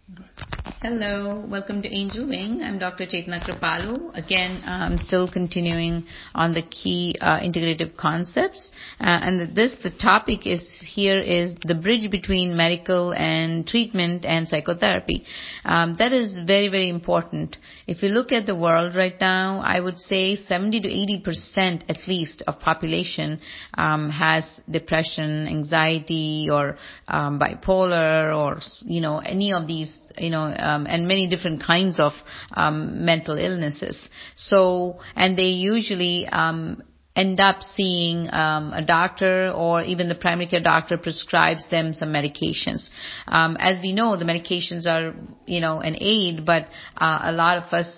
Hello, welcome to Angel Wing. I'm Dr. Chetna Kripalu. Again, I'm still continuing on the key integrative concepts. The topic is the bridge between medical and treatment and psychotherapy. That is very, very important. If you look at the world right now, I would say 70 to 80% at least of population has depression, anxiety, or bipolar, or any of these, and many different kinds of mental illnesses. So, and they usually end up seeing a doctor, or even the primary care doctor prescribes them some medications. As we know, the medications are, an aid, but a lot of us,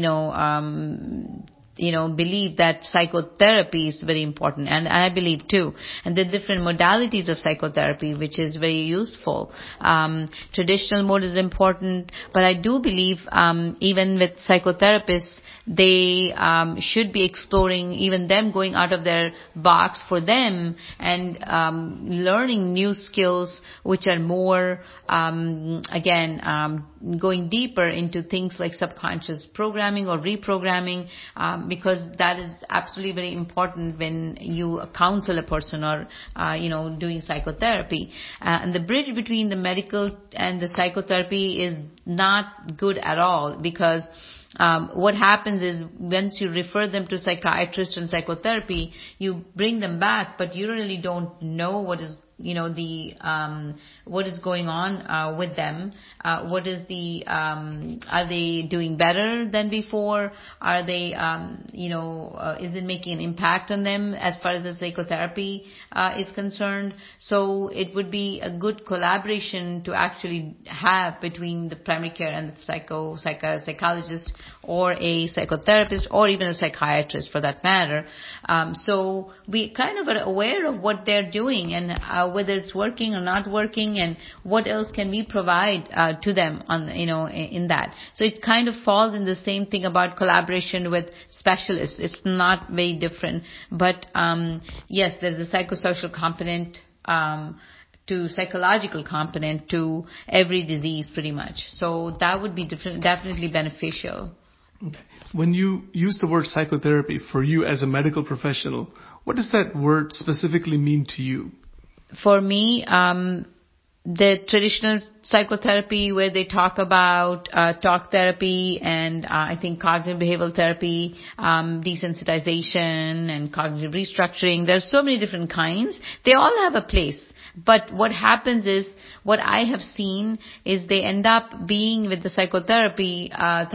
believe that psychotherapy is very important, and I believe too. And the different modalities of psychotherapy, which is very useful. Traditional mode is important, but I do believe even with psychotherapists, they should be exploring, even them going out of their box for them, and learning new skills which are more, going deeper into things like subconscious programming or reprogramming, because that is absolutely very important when you counsel a person or, doing psychotherapy. And the bridge between the medical and the psychotherapy is not good at all, because what happens is, once you refer them to psychiatrists and psychotherapy, you bring them back, but you really don't know what is what is going on with them. What is are they doing better than before? Are they, is it making an impact on them as far as the psychotherapy is concerned? So it would be a good collaboration to actually have between the primary care and the psychologist, or a psychotherapist, or even a psychiatrist for that matter. So we kind of are aware of what they're doing, and whether it's working or not working, and what else can we provide to them on, in that. So it kind of falls in the same thing about collaboration with specialists. It's not very different, but yes, there's a psychosocial component to psychological component to every disease pretty much. So that would be definitely beneficial. Okay. When you use the word psychotherapy for you as a medical professional, what does that word specifically mean to you? For me, the traditional psychotherapy, where they talk about talk therapy and I think cognitive behavioral therapy, desensitization and cognitive restructuring, there's so many different kinds. They all have a place. But what happens is, what I have seen is, they end up being with the psychotherapist,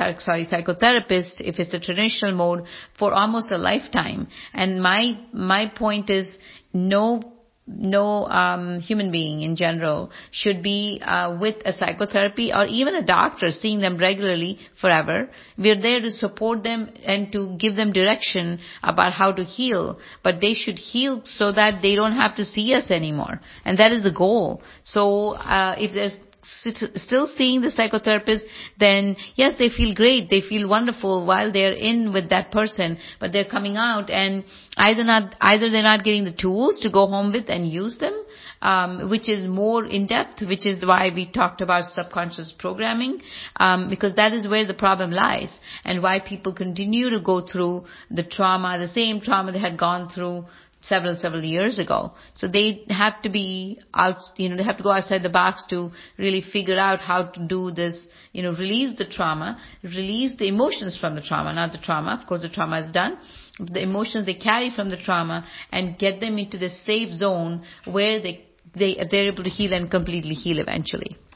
if it's a traditional mode, for almost a lifetime. And my point is, no human being in general should be with a psychotherapy or even a doctor seeing them regularly forever. We're there to support them and to give them direction about how to heal, but they should heal so that they don't have to see us anymore, and that is the goal. So if there's still seeing the psychotherapist, then yes, they feel great, they feel wonderful while they're in with that person, but they're coming out and either they're not getting the tools to go home with and use them, which is more in depth, which is why we talked about subconscious programming, because that is where the problem lies, and why people continue to go through the same trauma they had gone through several years ago. So they have to be out, they have to go outside the box to really figure out how to do this, release the trauma, release the emotions from the trauma, not the trauma. Of course, the trauma is done. The emotions they carry from the trauma, and get them into the safe zone where they're able to heal and completely heal eventually.